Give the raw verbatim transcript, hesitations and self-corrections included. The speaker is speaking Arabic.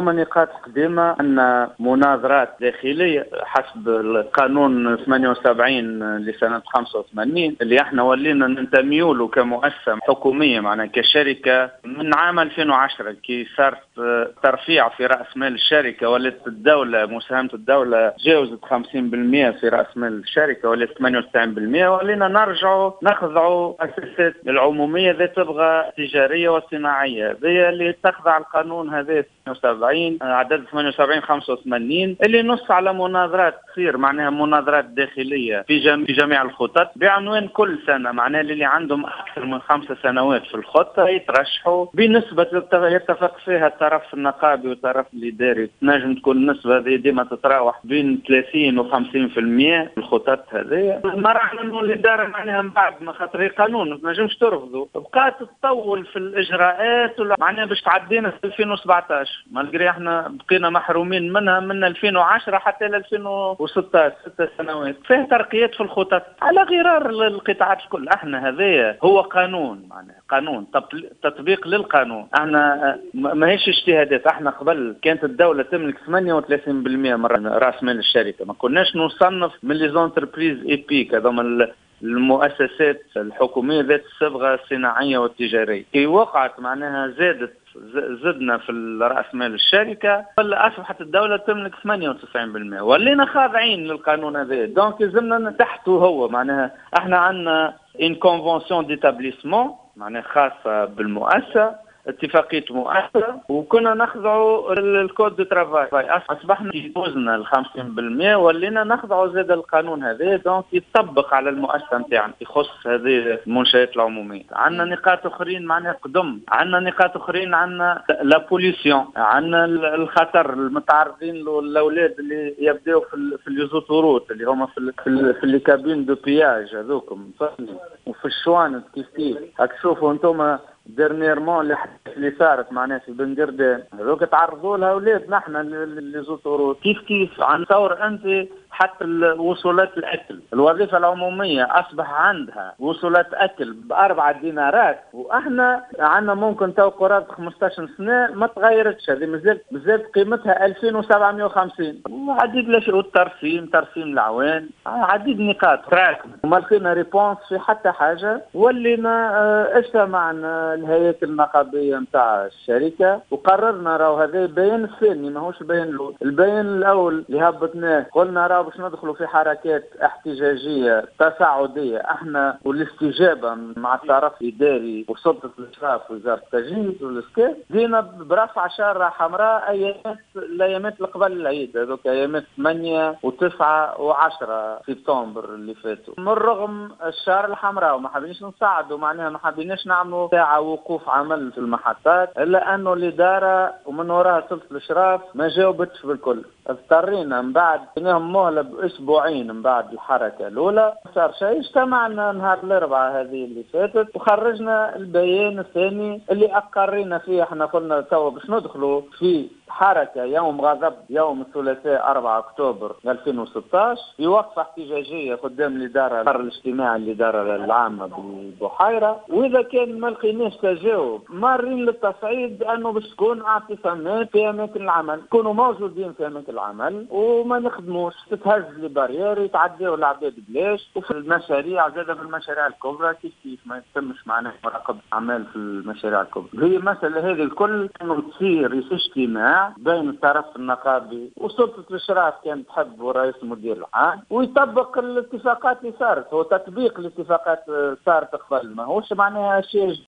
هما نقاط قديمة. أن مناظرات داخلية حسب القانون ثمانية وسبعين لسنة خمسة وثمانين اللي احنا ولينا ننتميوا له كمؤسسة حكومية معنا كشركة من عام ألفين وعشرة كي صارت ترفيع في رأس مال الشركة، ولت الدولة مساهمة الدولة تجاوزت خمسين بالمئة في رأس مال الشركة، ولت ثمانية وتسعين بالمئة، ولينا نرجعوا نخضعوا أساسات العمومية ذات تبغى تجارية وصناعية هي اللي تخضع القانون هذا ثمانية وسبعين عدد ثمانية وسبعين خمسة وثمانين اللي نص على مناظرات تصير معناها مناظرات داخلية في جميع, جميع الخطط بعنوان كل سنة، معناها اللي عندهم أكثر من خمسة سنوات في الخطة يترشحوا بنسبة يتفق فيها الطرف النقابي والطرف الإداري. نجم تكون النسبة هذه ديما تتراوح بين ثلاثين وخمسين في المئة الخطط هذه. مراحل إنه الإدارة معناها من بعد ما خاطر قانون ما تنجمش ترفضوا بقات تطول في الإجراءات معناها باش تعدينا في ألفين وسبعطاش، مالغري احنا بقينا محرومين منها من ألفين وعشرة حتى ل ألفين وستة عشر ست سنوات فيه ترقيات في الخطط على غرار القطاعات الكل. احنا هذايا هو قانون معناها قانون تطبيق للقانون، احنا ماهيش اجتهادات. احنا قبل كانت الدولة تملك ثمانية وثلاثين بالمئة من راس مال الشركة، ما كناش نصنف من لي زونتربريز ايبيك هذوما المؤسسات الحكومية ذات الصبغة الصناعية والتجارية. كي وقعت معناها زادت زدنا في رأس مال الشركة ولا أصبحت الدولة تملك ثمانية وتسعين بالمئة ولينا خاضعين للقانون هذا. دونك لازمنا تحته هو معناها احنا عندنا ان كونفونسيون ديتابليسمون معناها خاصة بالمؤسسة اتفاقية مؤسسة وكنا نخضعوا الكود دو ترافاي. أصبحنا يفوزنا ال خمسين بالمئة ولينا نخضعوا زاد القانون هذا، دونك يطبق على المؤسسة نتاعنا يخص هذه المنشآت العمومية. عندنا نقاط أخرين معناها قدم، عندنا نقاط أخرين، عندنا لا بوليسيون، عندنا الخطر المتعرضين له الأولاد اللي يبدأوا في في اليوزوتوروت اللي هما في في, في اللي كابين دو بياج هذوكم وفي الشوانت كيف كيف هتشوفوا انتم ديرنيرمون اللي صارت معناها في بن قردان هذوك تعرضوا لها اولاد نحن اللي زوتورو كيف كيف عن تصور انت حتى وصولات الاكل. الوظيفه العموميه اصبح عندها وصولات اكل باربعه دينارات واحنا عندنا ممكن تو قرابه خمسطاش سنه ما تغيرتش، هذه مازالت مازالت قيمتها ألفين وسبعمئة وخمسين. وعديد الاشياء والترسيم ترسيم العوان عديد نقاط تراكم وما لقينا ريبونس في حتى حاجه. ولينا اجتمعنا الهيئات النقابيه نتاع الشركه وقررنا راهو هذا البيان الثاني ماهوش البيان الاول. البيان الاول اللي هبطناه قلنا راهو باش ندخلوا في حركات احتجاجيه تصاعديه احنا والاستجابه مع الطرف الاداري وسلطه الاشراف وزاره التجهيز والاسكان دينا برفع شاره حمراء ايامات الايامات اللي قبل العيد هذوك ايامات ثمانية وتسعة وعشرة سبتمبر اللي فاتوا. من رغم الشاره الحمراء وما حابينش نصعدوا معناها ما حابيناش نعملوا ساعه وقوف عمل في المحطات الا انه الاداره ومن وراها سلطه الاشراف ما جاوبتش بالكل. اضطرينا من بعد انهم مهله باسبوعين من بعد الحركه الاولى صار شيء. اجتمعنا نهار الاربعاء هذه اللي فاتت وخرجنا البيان الثاني اللي اقرينا فيه. احنا قلنا توا باش ندخلوا في حركه يوم غضب يوم الثلاثاء أربعة أكتوبر ألفين وستة عشر في وقفه احتجاجيه قدام الاداره القرار الاجتماعي الاداره العامه بالبحيره. واذا كان ما لقيناش تجاوب مارين للتصعيد انه باش تكون اعتصامات في اماكن العمل، يكونوا موجودين في اماكن العمل وما نخدموش، تتهز لي بارير يتعداوا العباد بلاش. وفي المشاريع زاد في المشاريع الكبرى كيف كيف ما يتمش معناها مراقبه اعمال في المشاريع الكبرى. هي المساله هذه الكل انه تصير في اجتماع بين الطرف النقابي وسلطه الاشراف كان تحب ورئيس المدير العام ويطبق الاتفاقات اللي صارت. هو تطبيق الاتفاقات صارت قبل ماهوش معناها شيء